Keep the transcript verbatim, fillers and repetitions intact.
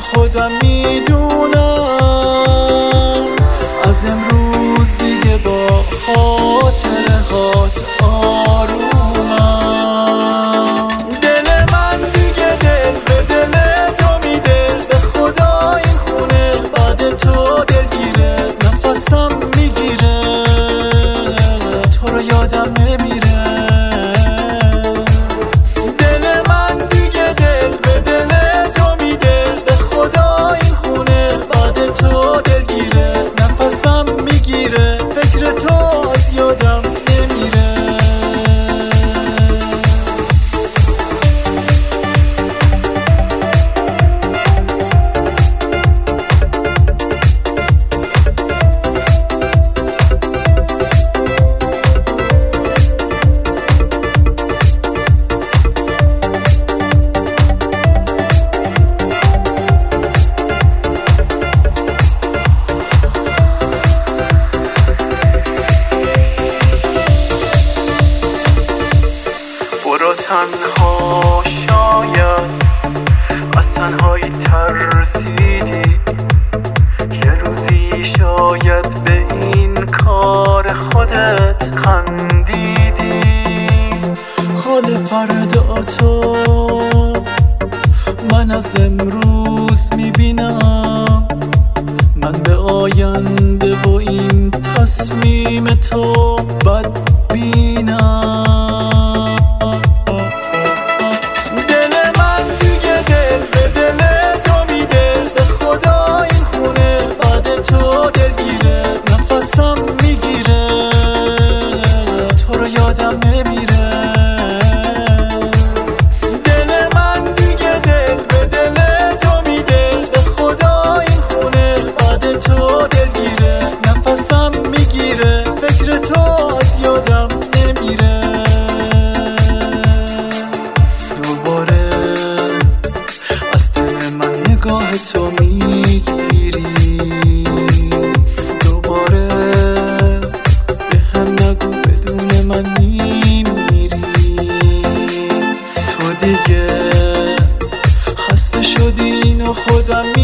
خودم میدونم از امروز دیگه با خاطره هات آرومم. دل من دیگه دل به دل تو میده، به خدا این خونه بعد تو دلگیره، نفسم میگیره تو رو یادم نمیره. تنها شاید از تنهایی ترسیدی، یه روزی شاید به این کار خودت خندیدی. حال فردا تو من از امروز میبینم، من به آینده و این تصمیم تو بد بینم. نگاه تو میگیری دوباره، به هم نگو بدون من میمیری. تو دیگه خسته شدی اینو خودم